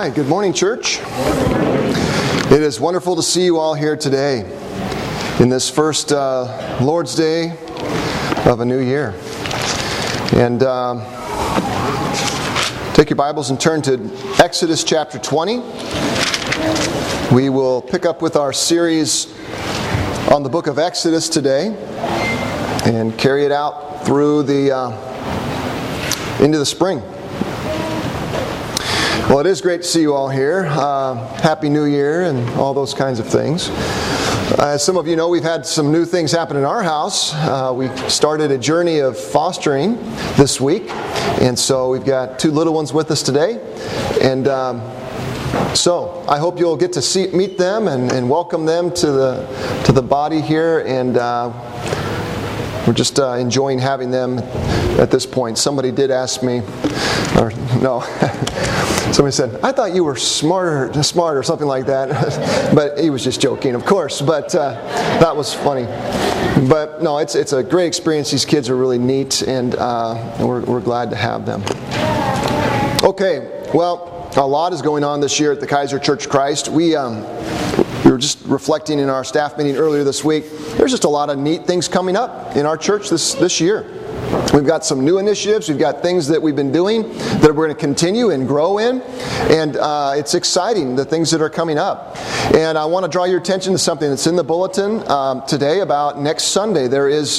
right, good morning, church. It is wonderful to see you all here today in this first Lord's Day of a new year. And take your Bibles and turn to Exodus chapter 20. We will pick up with our series on the book of Exodus today and carry it out through into the spring. Well, it is great to see you all here. Happy New Year and all those kinds of things. As some of you know, we've had some new things happen in our house. We started a journey of fostering this week, and so we've got two little ones with us today. And so I hope you'll get to meet them and welcome them to the body here. And we're just enjoying having them at this point. Somebody did ask me, or no. Somebody said, I thought you were smart or something like that. But he was just joking, of course. But that was funny. But no, it's a great experience. These kids are really neat, and we're glad to have them. Okay, well, a lot is going on this year at the Kaiser Church Christ. We were just reflecting in our staff meeting earlier this week. There's just a lot of neat things coming up in our church this year. We've got some new initiatives. We've got things that we've been doing that we're going to continue and grow in. And it's exciting, the things that are coming up. And I want to draw your attention to something that's in the bulletin today about next Sunday. There is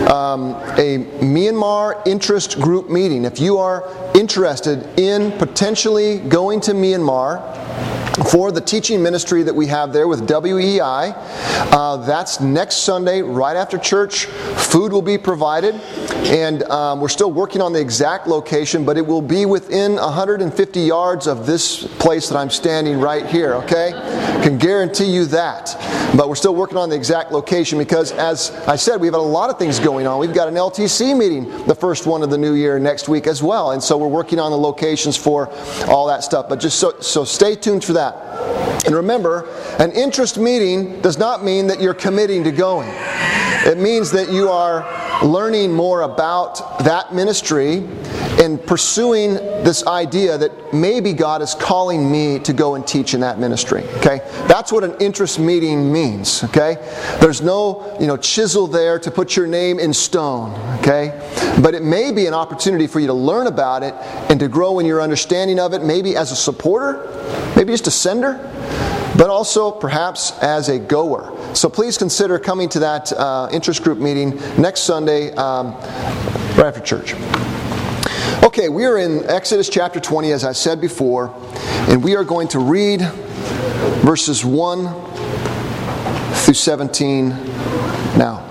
a Myanmar interest group meeting. If you are interested in potentially going to Myanmar for the teaching ministry that we have there with WEI, that's next Sunday right after church. Food will be provided, and we're still working on the exact location, but it will be within 150 yards of this place that I'm standing right here, okay? Can guarantee you that. But we're still working on the exact location because, as I said, we've got a lot of things going on. We've got an LTC meeting, the first one of the new year, next week as well, and so we're working on the locations for all that stuff. But just so stay tuned for that. And remember, an interest meeting does not mean that you're committing to going. It means that you are learning more about that ministry and pursuing this idea that maybe God is calling me to go and teach in that ministry. Okay? That's what an interest meeting means. Okay? There's no, chisel there to put your name in stone. Okay? But it may be an opportunity for you to learn about it and to grow in your understanding of it, maybe as a supporter, maybe just a sender, but also perhaps as a goer. So please consider coming to that interest group meeting next Sunday right after church. Okay, we are in Exodus chapter 20, as I said before, and we are going to read verses 1 through 17 now.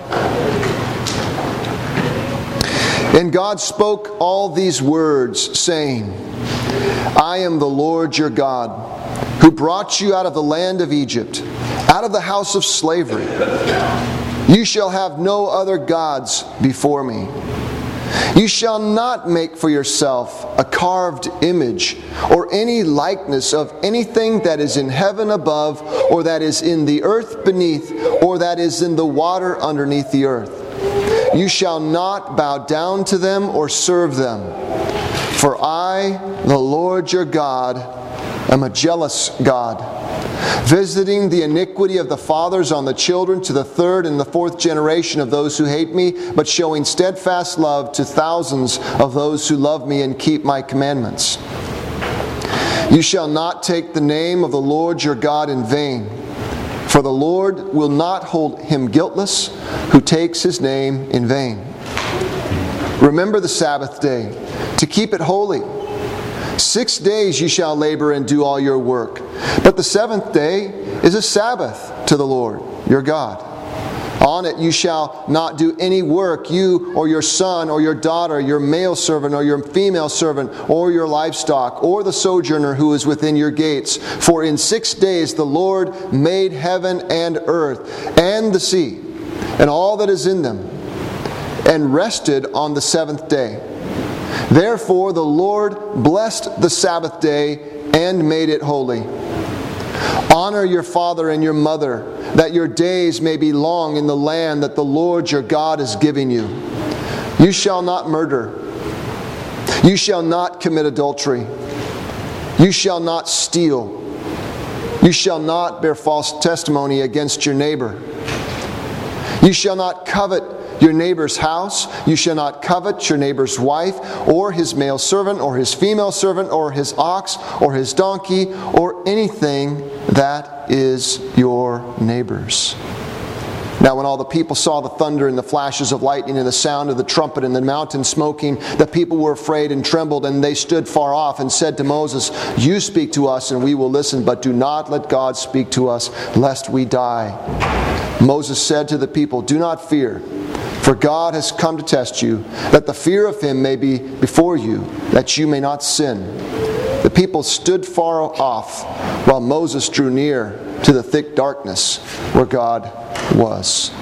And God spoke all these words, saying, I am the Lord your God, who brought you out of the land of Egypt, out of the house of slavery. You shall have no other gods before me. You shall not make for yourself a carved image or any likeness of anything that is in heaven above, or that is in the earth beneath, or that is in the water underneath the earth. You shall not bow down to them or serve them. For I, the Lord your God, am a jealous God, visiting the iniquity of the fathers on the children to the third and the fourth generation of those who hate me, but showing steadfast love to thousands of those who love me and keep my commandments. You shall not take the name of the Lord your God in vain, for the Lord will not hold him guiltless who takes his name in vain. Remember the Sabbath day, to keep it holy. 6 days you shall labor and do all your work. But the seventh day is a Sabbath to the Lord your God. On it you shall not do any work, you or your son or your daughter, your male servant or your female servant, or your livestock, or the sojourner who is within your gates. For in 6 days the Lord made heaven and earth, and the sea, and all that is in them, and rested on the seventh day. Therefore the Lord blessed the Sabbath day and made it holy. Honor your father and your mother, that your days may be long in the land that the Lord your God is giving you. You shall not murder. You shall not commit adultery. You shall not steal. You shall not bear false testimony against your neighbor. You shall not covet your neighbor's house. You shall not covet your neighbor's wife, or his male servant, or his female servant, or his ox, or his donkey, or anything that is your neighbor's. Now when all the people saw the thunder and the flashes of lightning and the sound of the trumpet and the mountain smoking, the people were afraid and trembled, and they stood far off and said to Moses, You speak to us and we will listen, but do not let God speak to us, lest we die. Moses said to the people, Do not fear, for God has come to test you, that the fear of Him may be before you, that you may not sin. The people stood far off, while Moses drew near to the thick darkness where God was.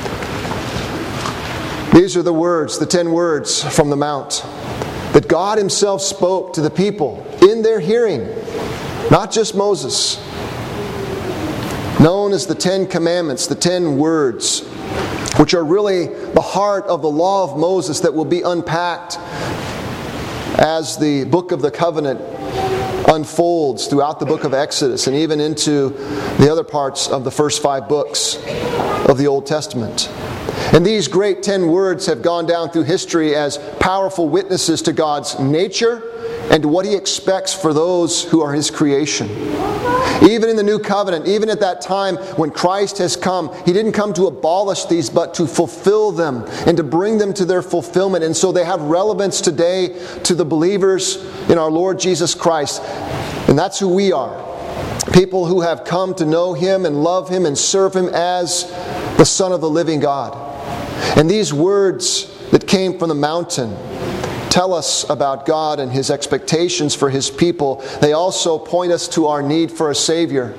These are the words, the 10 words from the Mount, that God Himself spoke to the people in their hearing, not just Moses. Known as the 10 Commandments, the 10 words, which are really the heart of the law of Moses that will be unpacked as the book of the covenant unfolds throughout the book of Exodus and even into the other parts of the first 5 books of the Old Testament. And these great 10 words have gone down through history as powerful witnesses to God's nature and to what He expects for those who are His creation. Even in the New Covenant, even at that time when Christ has come, He didn't come to abolish these, but to fulfill them and to bring them to their fulfillment. And so they have relevance today to the believers in our Lord Jesus Christ. And that's who we are. People who have come to know Him and love Him and serve Him as the Son of the living God. And these words that came from the mountain tell us about God and His expectations for His people. They also point us to our need for a Savior.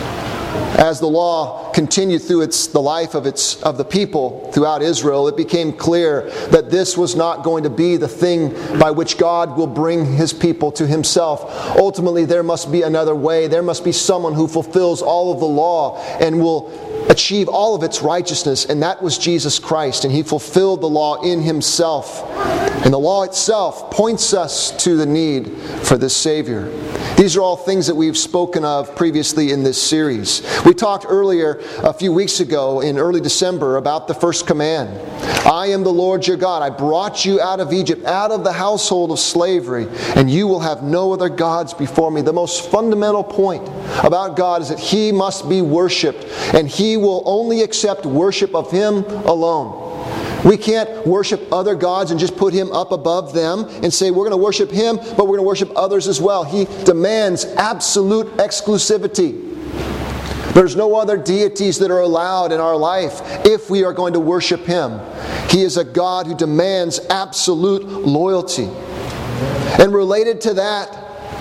As the law continued through the life of the people throughout Israel, it became clear that this was not going to be the thing by which God will bring His people to Himself. Ultimately, there must be another way. There must be someone who fulfills all of the law and will achieve all of its righteousness, and that was Jesus Christ, and He fulfilled the law in Himself. And the law itself points us to the need for this Savior. These are all things that we've spoken of previously in this series. We talked earlier, a few weeks ago, in early December, about the first command. I am the Lord your God. I brought you out of Egypt, out of the household of slavery, and you will have no other gods before me. The most fundamental point about God is that He must be worshipped, and He will only accept worship of Him alone. We can't worship other gods and just put Him up above them and say we're going to worship Him, but we're going to worship others as well. He demands absolute exclusivity. There's no other deities that are allowed in our life if we are going to worship Him. He is a God who demands absolute loyalty. And related to that,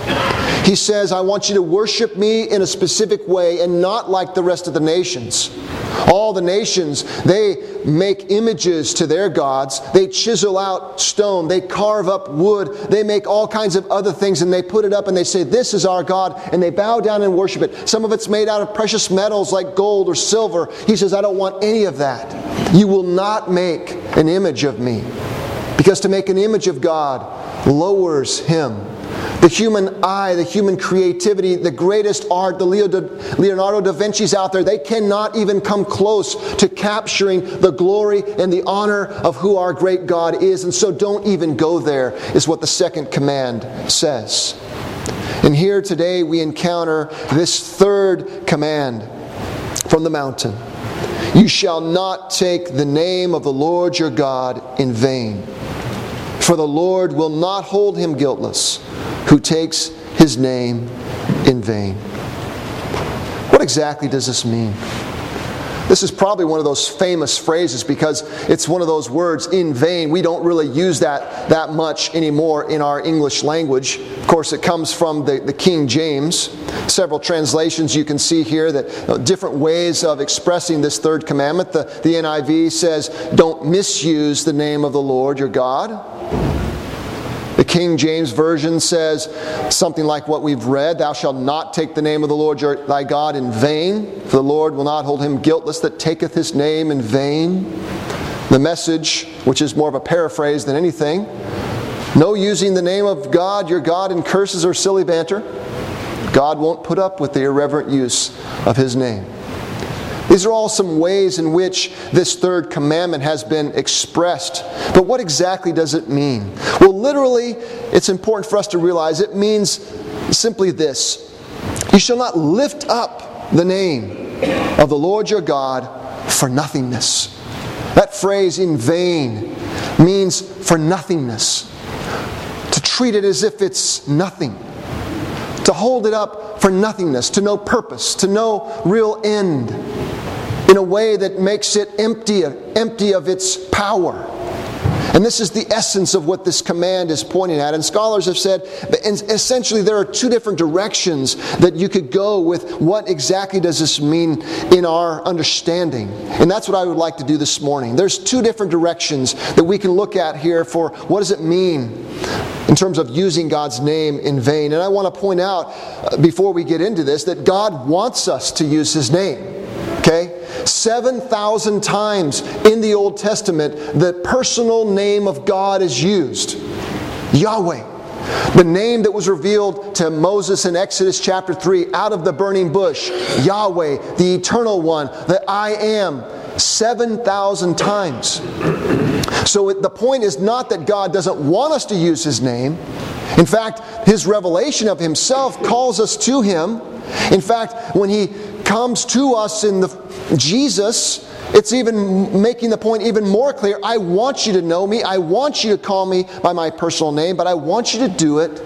He says, I want you to worship me in a specific way and not like the rest of the nations. All the nations, they make images to their gods. They chisel out stone. They carve up wood. They make all kinds of other things, and they put it up and they say, this is our God, and they bow down and worship it. Some of it's made out of precious metals like gold or silver. He says, I don't want any of that. You will not make an image of me. Because to make an image of God lowers Him. The human eye, the human creativity, the greatest art, the Leonardo da Vinci's out there, they cannot even come close to capturing the glory and the honor of who our great God is. And so don't even go there, is what the second command says. And here today we encounter this third command from the mountain. You shall not take the name of the Lord your God in vain. For the Lord will not hold him guiltless who takes His name in vain. What exactly does this mean? This is probably one of those famous phrases because it's one of those words, in vain. We don't really use that much anymore in our English language. Of course, it comes from the King James. Several translations you can see here that different ways of expressing this third commandment. The NIV says, don't misuse the name of the Lord your God. The King James Version says something like what we've read, thou shalt not take the name of the Lord thy God in vain, for the Lord will not hold him guiltless that taketh His name in vain. The Message, which is more of a paraphrase than anything, No using the name of God, your God, in curses or silly banter. God won't put up with the irreverent use of His name. These are all some ways in which this third commandment has been expressed. But what exactly does it mean? Well, literally, it's important for us to realize it means simply this. You shall not lift up the name of the Lord your God for nothingness. That phrase, in vain, means for nothingness. To treat it as if it's nothing. To hold it up for nothingness, to no purpose, to no real end. In a way that makes it empty of its power. And this is the essence of what this command is pointing at. And scholars have said, essentially there are two different directions that you could go with what exactly does this mean in our understanding. And that's what I would like to do this morning. There's two different directions that we can look at here for what does it mean in terms of using God's name in vain. And I want to point out, before we get into this, that God wants us to use His name. Okay? 7,000 times in the Old Testament, the personal name of God is used. Yahweh. The name that was revealed to Moses in Exodus chapter 3 out of the burning bush. Yahweh, the Eternal One, the I Am. 7,000 times. So the point is not that God doesn't want us to use His name. In fact, His revelation of Himself calls us to Him. In fact, when He comes to us in Jesus, it's even making the point even more clear. I want you to know me. I want you to call me by my personal name, but I want you to do it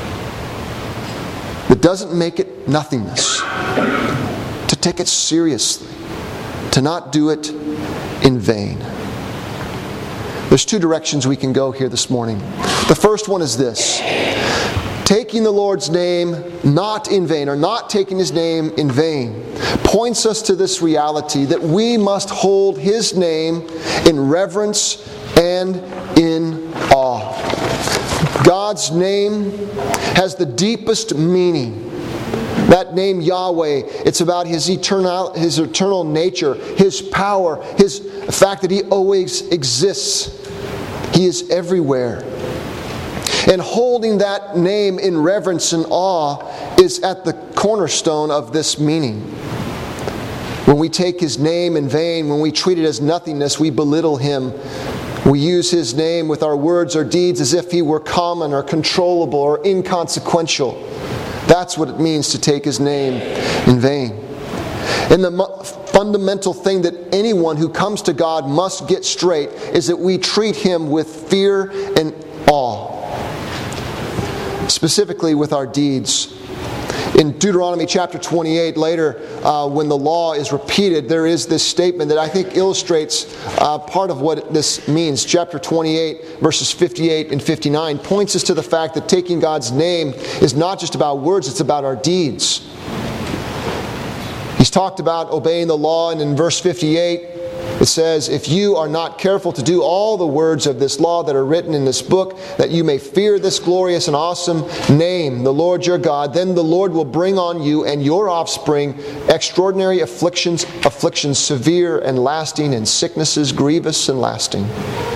that doesn't make it nothingness. To take it seriously. To not do it in vain. There's two directions we can go here this morning. The first one is this. Taking the Lord's name not in vain, or not taking His name in vain, points us to this reality that we must hold His name in reverence and in awe. God's name has the deepest meaning. That name Yahweh, it's about His eternal nature, His power, His fact that He always exists. He is everywhere. And holding that name in reverence and awe is at the cornerstone of this meaning. When we take His name in vain, when we treat it as nothingness, we belittle Him. We use His name with our words or deeds as if He were common or controllable or inconsequential. That's what it means to take His name in vain. And the fundamental thing that anyone who comes to God must get straight is that we treat Him with fear and awe. Specifically with our deeds. In Deuteronomy chapter 28, later, when the law is repeated, there is this statement that I think illustrates part of what this means. Chapter 28, verses 58 and 59, points us to the fact that taking God's name is not just about words, it's about our deeds. He's talked about obeying the law, and in verse 58, it says, if you are not careful to do all the words of this law that are written in this book, that you may fear this glorious and awesome name, the Lord your God, then the Lord will bring on you and your offspring extraordinary afflictions, severe and lasting, and sicknesses grievous and lasting.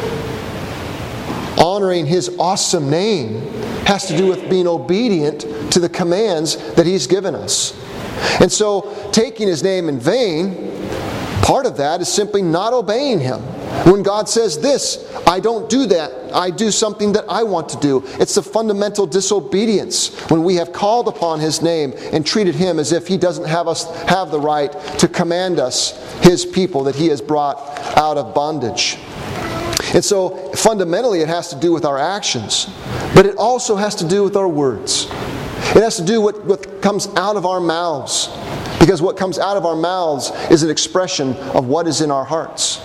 Honoring His awesome name has to do with being obedient to the commands that He's given us. And so, taking His name in vain, part of that is simply not obeying Him. When God says this, I don't do that. I do something that I want to do. It's a fundamental disobedience when we have called upon His name and treated Him as if He doesn't have the right to command us, His people, that He has brought out of bondage. And so, fundamentally, it has to do with our actions. But it also has to do with our words. It has to do with what comes out of our mouths. Because what comes out of our mouths is an expression of what is in our hearts.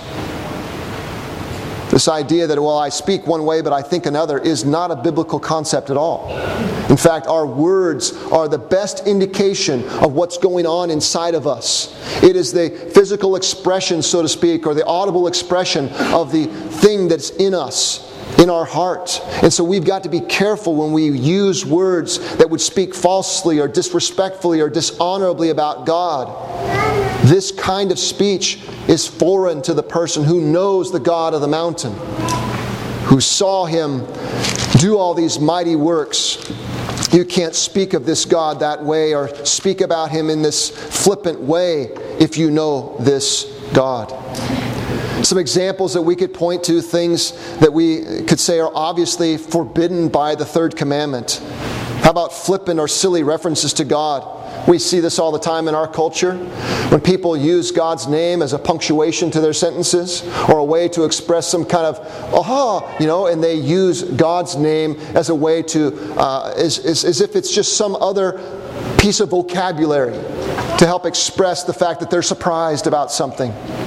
This idea that, well, I speak one way but I think another is not a biblical concept at all. In fact, our words are the best indication of what's going on inside of us. It is the physical expression, so to speak, or the audible expression of the thing that's in us, in our heart. And so we've got to be careful when we use words that would speak falsely or disrespectfully or dishonorably about God. This kind of speech is foreign to the person who knows the God of the mountain. who saw him do all these mighty works, you can't speak of this God that way or speak about him in this flippant way if you know this God. Some examples that we could point to, things that we could say are obviously forbidden by the third commandment. How about flippant or silly references to God? We see this all the time in our culture. When people use God's name as a punctuation to their sentences or a way to express some kind of and they use God's name as a way to, as if it's just some other piece of vocabulary to help express the fact that they're surprised about something.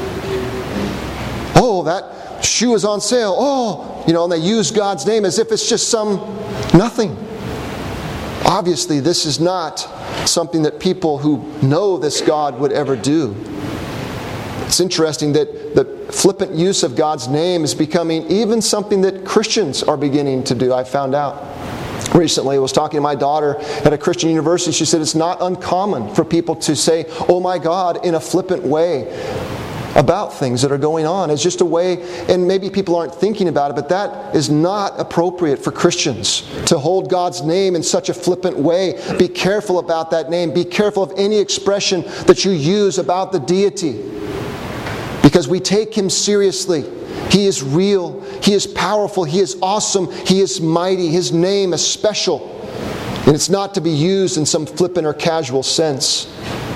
Oh, that shoe is on sale. Oh, and they use God's name as if it's just some nothing. Obviously, this is not something that people who know this God would ever do. It's interesting that the flippant use of God's name is becoming even something that Christians are beginning to do, I found out. Recently, I was talking to my daughter at a Christian university. She said it's not uncommon for people to say, "Oh my God," in a flippant way about things that are going on. It's just a way, and maybe people aren't thinking about it, but that is not appropriate for Christians to hold God's name in such a flippant way. Be careful about that name. Be careful of any expression that you use about the deity, because we take Him seriously. He is real. He is powerful. He is awesome. He is mighty. His name is special. And it's not to be used in some flippant or casual sense.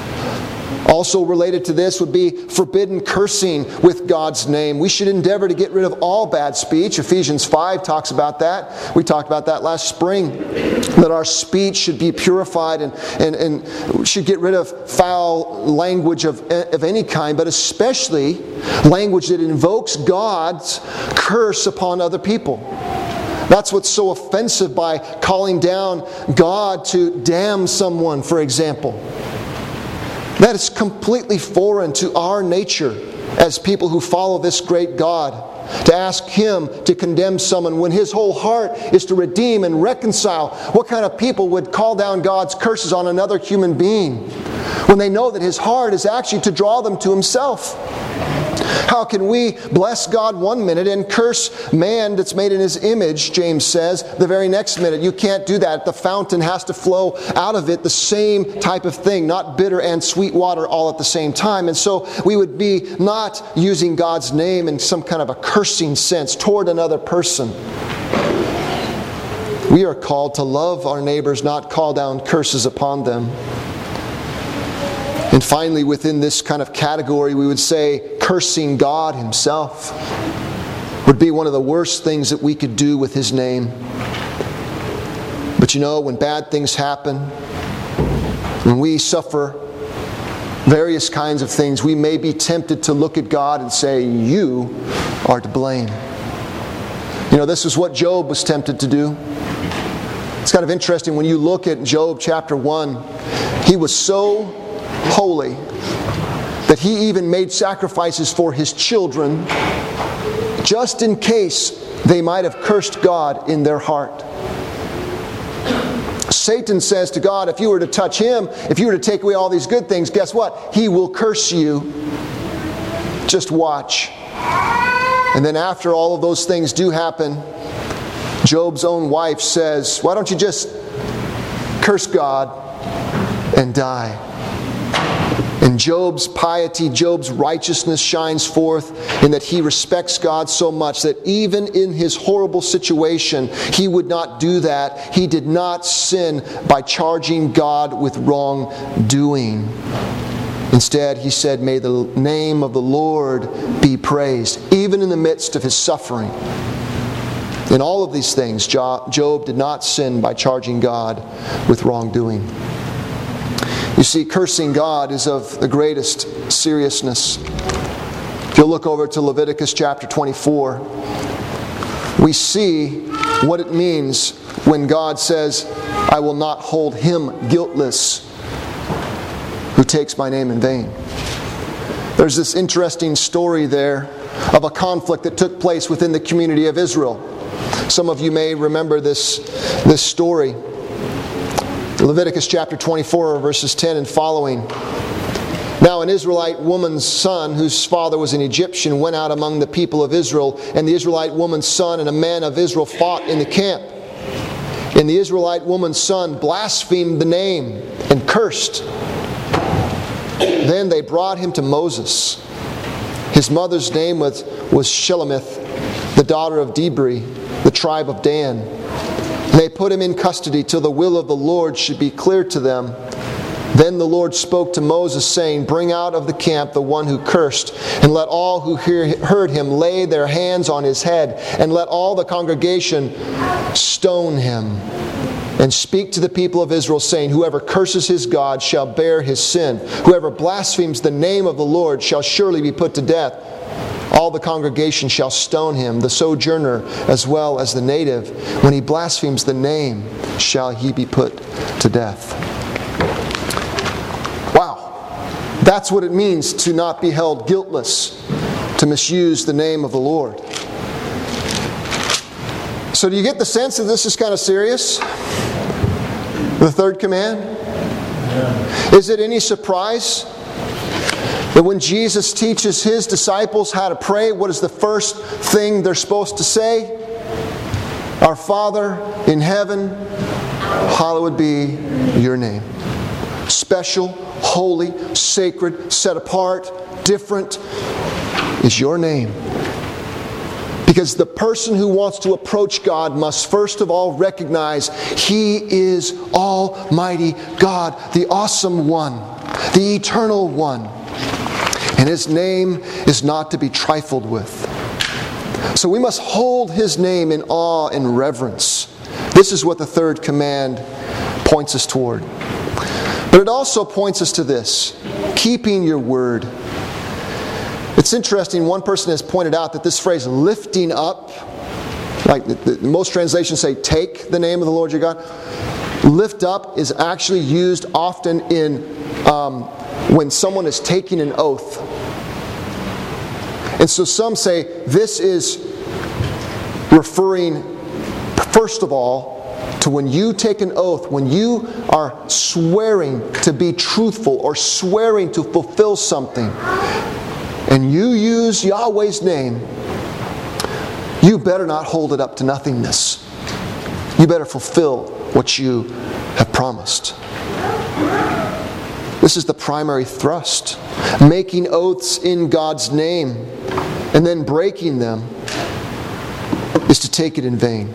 Also related to this would be forbidden cursing with God's name. We should endeavor to get rid of all bad speech. Ephesians 5 talks about that. We talked about that last spring. That our speech should be purified and should get rid of foul language of any kind, but especially language that invokes God's curse upon other people. That's what's so offensive by calling down God to damn someone, for example. That is completely foreign to our nature as people who follow this great God. To ask Him to condemn someone when His whole heart is to redeem and reconcile. What kind of people would call down God's curses on another human being when they know that His heart is actually to draw them to Himself? How can we bless God one minute and curse man that's made in His image, James says, the very next minute? You can't do that. The fountain has to flow out of it the same type of thing, not bitter and sweet water all at the same time. And so we would be not using God's name in some kind of a cursing sense toward another person. We are called to love our neighbors, not call down curses upon them. And finally, within this kind of category, we would say cursing God Himself would be one of the worst things that we could do with His name. But when bad things happen, when we suffer various kinds of things, we may be tempted to look at God and say, "You are to blame." This is what Job was tempted to do. It's kind of interesting when you look at Job chapter 1. He was so holy that he even made sacrifices for his children just in case they might have cursed God in their heart. Satan says to God, if you were to touch him, if you were to take away all these good things, guess what? He will curse you. Just watch. And then after all of those things do happen, Job's own wife says, why don't you just curse God and die? And Job's piety, Job's righteousness shines forth in that he respects God so much that even in his horrible situation, he would not do that. He did not sin by charging God with wrongdoing. Instead, he said, may the name of the Lord be praised, even in the midst of his suffering. In all of these things, Job did not sin by charging God with wrongdoing. You see, cursing God is of the greatest seriousness. If you'll look over to Leviticus chapter 24, we see what it means when God says, I will not hold him guiltless who takes my name in vain. There's this interesting story there of a conflict that took place within the community of Israel. Some of you may remember this story. Leviticus chapter 24, verses 10 and following. Now an Israelite woman's son, whose father was an Egyptian, went out among the people of Israel, and the Israelite woman's son and a man of Israel fought in the camp. And the Israelite woman's son blasphemed the name and cursed. Then they brought him to Moses. His mother's name was Shelemith, the daughter of Dibri, the tribe of Dan. They put him in custody till the will of the Lord should be clear to them. Then the Lord spoke to Moses, saying, "Bring out of the camp the one who cursed, and let all who heard him lay their hands on his head, and let all the congregation stone him. And speak to the people of Israel, saying, Whoever curses his God shall bear his sin. Whoever blasphemes the name of the Lord shall surely be put to death. All the congregation shall stone him, the sojourner as well as the native. When he blasphemes the name, shall he be put to death." That's what it means to not be held guiltless, to misuse the name of the Lord. So do you get the sense that this is kind of serious? The third command? Is it any surprise that when Jesus teaches His disciples how to pray, what is the first thing they're supposed to say? Our Father in heaven, hallowed be your name. Special, holy, sacred, set apart, different is your name. Because the person who wants to approach God must first of all recognize He is Almighty God, the awesome one, the eternal one. And His name is not to be trifled with. So we must hold His name in awe and reverence. This is what the third command points us toward. But it also points us to this: keeping your word. It's interesting, one person has pointed out that this phrase, lifting up, like most translations say, take the name of the Lord your God. Lift up is actually used often in when someone is taking an oath. And so some say this is referring, first of all, to when you take an oath, when you are swearing to be truthful or swearing to fulfill something, and you use Yahweh's name, you better not hold it up to nothingness. You better fulfill what you have promised. This is the primary thrust. Making oaths in God's name and then breaking them is to take it in vain.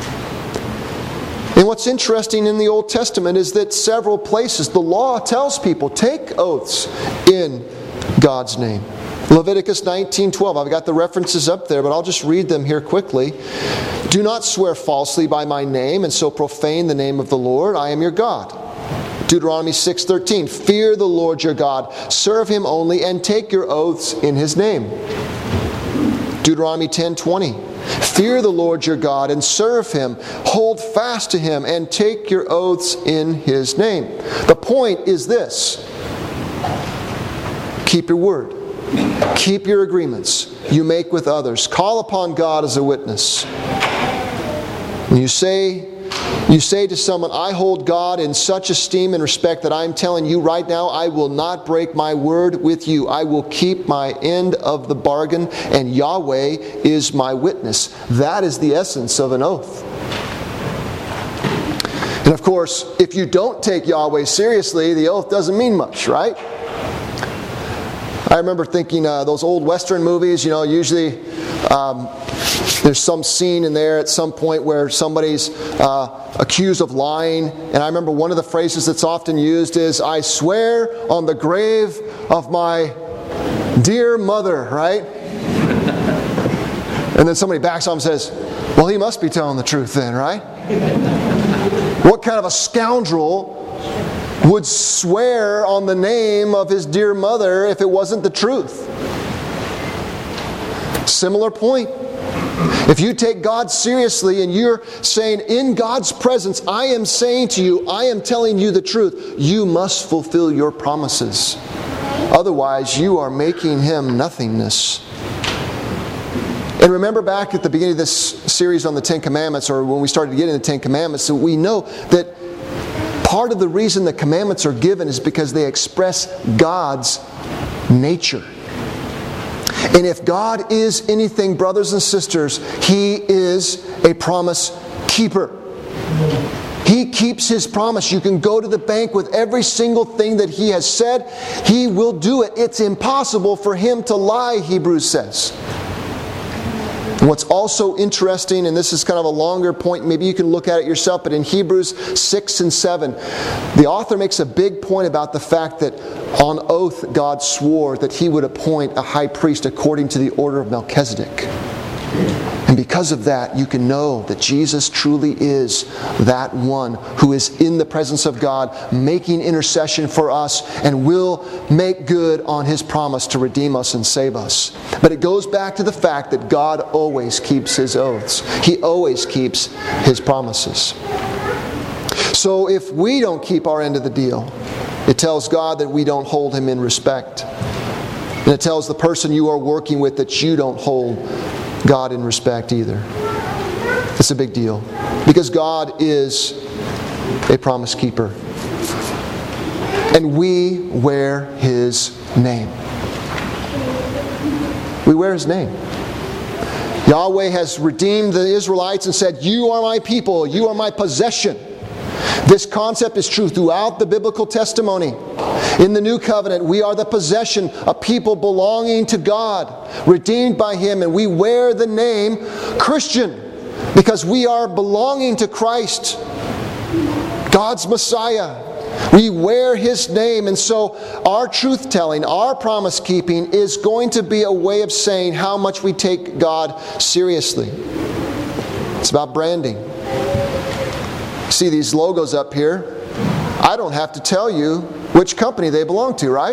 And what's interesting in the Old Testament is that several places the law tells people, take oaths in God's name. Leviticus 19:12. I've got the references up there, but I'll just read them here quickly. "Do not swear falsely by my name and so profane the name of the Lord. I am your God." Deuteronomy 6:13. "Fear the Lord your God, serve Him only, and take your oaths in His name." Deuteronomy 10:20. "Fear the Lord your God and serve Him. Hold fast to Him and take your oaths in His name." The point is this: keep your word. Keep your agreements you make with others. Call upon God as a witness. When you say to someone, "I hold God in such esteem and respect that I'm telling you right now, I will not break my word with you. I will keep my end of the bargain, and Yahweh is my witness." That is the essence of an oath. And of course, if you don't take Yahweh seriously, the oath doesn't mean much, right? I remember thinking those old Western movies, usually there's some scene in there at some point where somebody's accused of lying. And I remember one of the phrases that's often used is, "I swear on the grave of my dear mother," right? And then somebody backs off and says, "Well, he must be telling the truth then, right?" What kind of a scoundrel would swear on the name of his dear mother if it wasn't the truth? Similar point. If you take God seriously and you're saying, in God's presence, I am saying to you, I am telling you the truth, you must fulfill your promises. Otherwise, you are making Him nothingness. And remember back at the beginning of this series on the Ten Commandments, or when we started getting the Ten Commandments, that we know that part of the reason the commandments are given is because they express God's nature. And if God is anything, brothers and sisters, He is a promise keeper. He keeps His promise. You can go to the bank with every single thing that He has said. He will do it. It's impossible for Him to lie, Hebrews says. And what's also interesting, and this is kind of a longer point, maybe you can look at it yourself, but in Hebrews 6 and 7, the author makes a big point about the fact that on oath God swore that He would appoint a high priest according to the order of Melchizedek. And because of that, you can know that Jesus truly is that one who is in the presence of God, making intercession for us, and will make good on His promise to redeem us and save us. But it goes back to the fact that God always keeps His oaths. He always keeps His promises. So if we don't keep our end of the deal, it tells God that we don't hold Him in respect. And it tells the person you are working with that you don't hold God in respect either. It's a big deal. Because God is a promise keeper. And we wear His name. We wear His name. Yahweh has redeemed the Israelites and said, "You are my people, you are my possession." This concept is true throughout the biblical testimony. In the New Covenant, we are the possession, a people belonging to God, redeemed by Him, and we wear the name Christian because we are belonging to Christ, God's Messiah. We wear His name, and so our truth-telling, our promise-keeping is going to be a way of saying how much we take God seriously. It's about branding. See these logos up here? I don't have to tell you which company they belong to, right?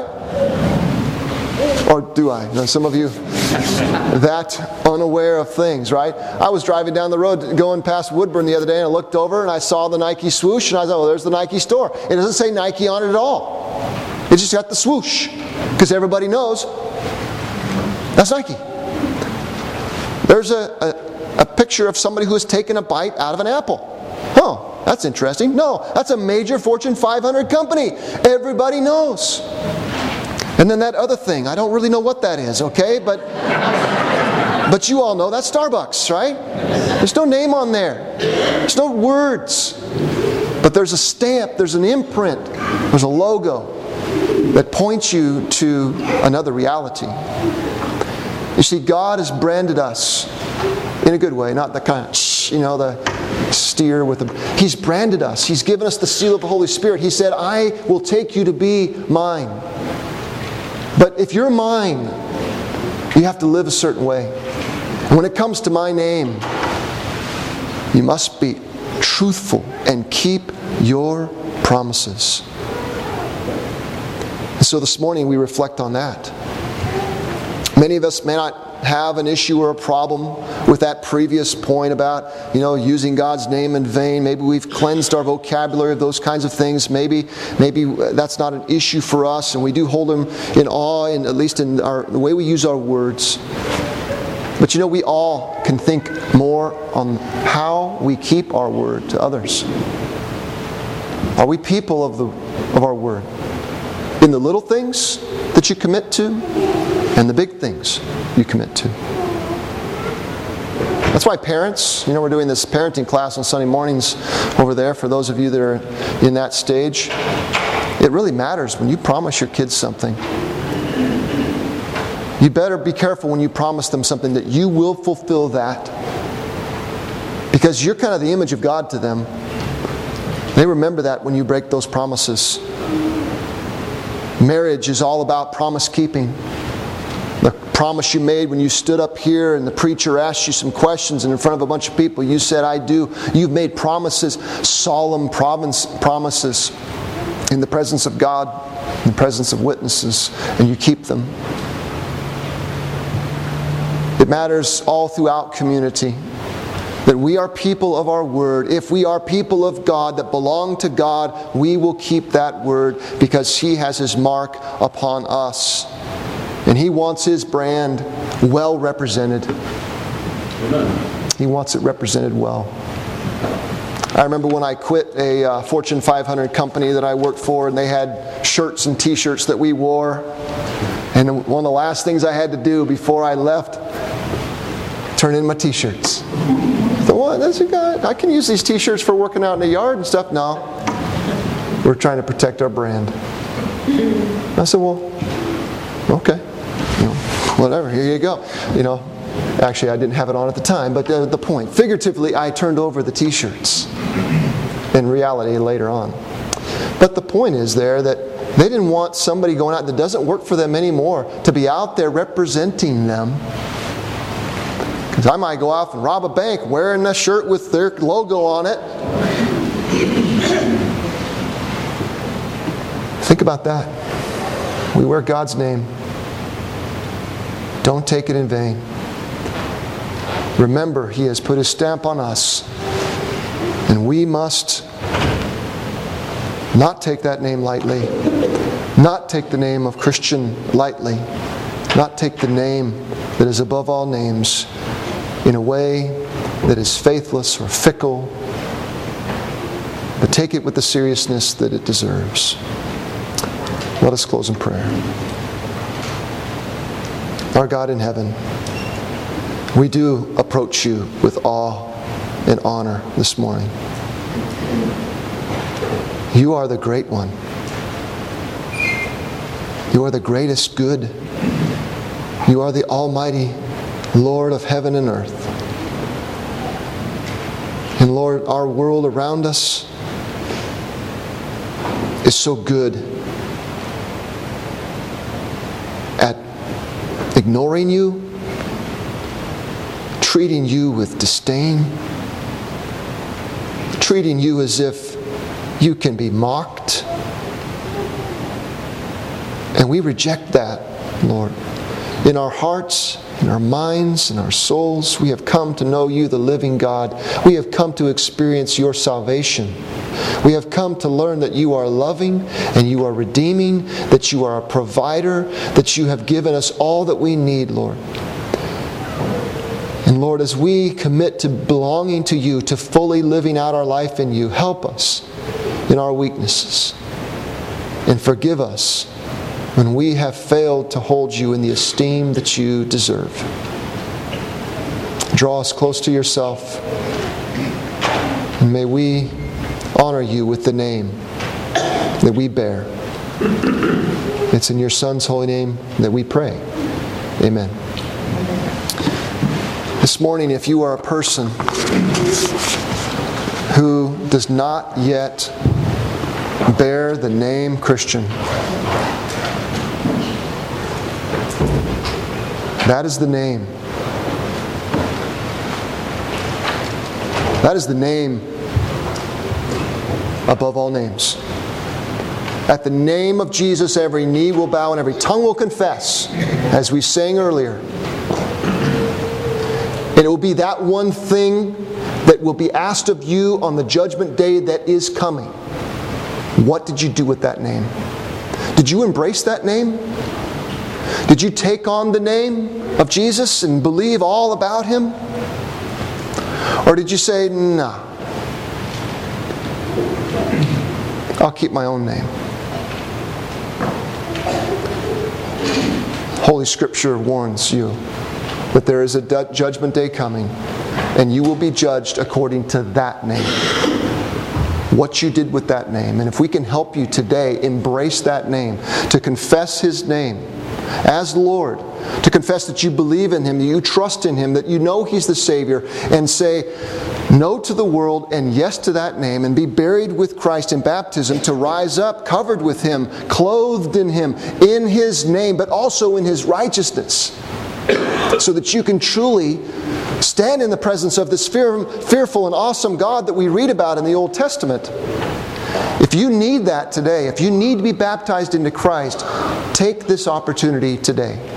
Or do I? No, some of you that unaware of things, right? I was driving down the road going past Woodburn the other day, and I looked over and I saw the Nike swoosh, and I thought, well, there's the Nike store. It doesn't say Nike on it at all. It just got the swoosh, because everybody knows that's Nike. There's a picture of somebody who has taken a bite out of an apple. Oh, that's interesting. No, that's a major Fortune 500 company. Everybody knows. And then that other thing, I don't really know what that is, okay? But you all know that's Starbucks, right? There's no name on there. There's no words. But there's a stamp, there's an imprint, there's a logo that points you to another reality. You see, God has branded us in a good way, not the kind of, the steer with the... He's branded us. He's given us the seal of the Holy Spirit. He said, "I will take you to be mine." But if you're mine, you have to live a certain way. When it comes to my name, you must be truthful and keep your promises. And so this morning we reflect on that. Many of us may not have an issue or a problem with that previous point about, using God's name in vain. Maybe we've cleansed our vocabulary of those kinds of things. Maybe that's not an issue for us, and we do hold Him in awe, and at least in the way we use our words. But we all can think more on how we keep our word to others. Are we people of our word? In the little things that you commit to, and the big things you commit to. That's why parents, we're doing this parenting class on Sunday mornings over there for those of you that are in that stage. It really matters when you promise your kids something. You better be careful when you promise them something that you will fulfill that. Because you're kind of the image of God to them. They remember that when you break those promises. Marriage is all about promise keeping. The promise you made when you stood up here and the preacher asked you some questions and in front of a bunch of people you said, "I do." You've made promises, solemn promises in the presence of God, in the presence of witnesses, and you keep them. It matters all throughout community that we are people of our word. If we are people of God that belong to God, we will keep that word because He has His mark upon us. And He wants His brand well represented. He wants it represented well. I remember when I quit a Fortune 500 company that I worked for, and they had shirts and t-shirts that we wore. And one of the last things I had to do before I left, turn in my t-shirts. I thought, what? That's a guy. I can use these t-shirts for working out in the yard and stuff. No. We're trying to protect our brand. I said, well, okay. Whatever, here you go. Actually, I didn't have it on at the time, but the point. Figuratively, I turned over the t-shirts. In reality, later on. But the point is there that they didn't want somebody going out that doesn't work for them anymore to be out there representing them. Because I might go off and rob a bank wearing a shirt with their logo on it. Think about that. We wear God's name. Don't take it in vain. Remember, He has put His stamp on us. And we must not take that name lightly. Not take the name of Christian lightly. Not take the name that is above all names in a way that is faithless or fickle. But take it with the seriousness that it deserves. Let us close in prayer. Our God in heaven, we do approach You with awe and honor this morning. You are the great one. You are the greatest good. You are the almighty Lord of heaven and earth. And Lord, our world around us is so good at ignoring You, treating You with disdain, treating You as if You can be mocked. And we reject that, Lord. In our hearts, in our minds, in our souls, we have come to know You, the living God. We have come to experience Your salvation. We have come to learn that You are loving and You are redeeming, that You are a provider, that You have given us all that we need, Lord. And Lord, as we commit to belonging to You, to fully living out our life in You, help us in our weaknesses. And forgive us when we have failed to hold You in the esteem that You deserve. Draw us close to Yourself. And may we honor You with the name that we bear. It's in Your Son's holy name that we pray. Amen. This morning, if you are a person who does not yet bear the name Christian, that is the name. That is the name above all names. At the name of Jesus, every knee will bow and every tongue will confess, as we sang earlier. And it will be that one thing that will be asked of you on the judgment day that is coming. What did you do with that name? Did you embrace that name? Did you take on the name of Jesus and believe all about Him? Or did you say, nah, I'll keep my own name? Holy Scripture warns you that there is a judgment day coming, and you will be judged according to that name. What you did with that name. And if we can help you today embrace that name, to confess His name as Lord, to confess that you believe in Him, that you trust in Him, that you know He's the Savior, and say no to the world and yes to that name, and be buried with Christ in baptism, to rise up covered with Him, clothed in Him, in His name, but also in His righteousness, so that you can truly stand in the presence of this fearful and awesome God that we read about in the Old Testament. If you need that today, if you need to be baptized into Christ, take this opportunity today.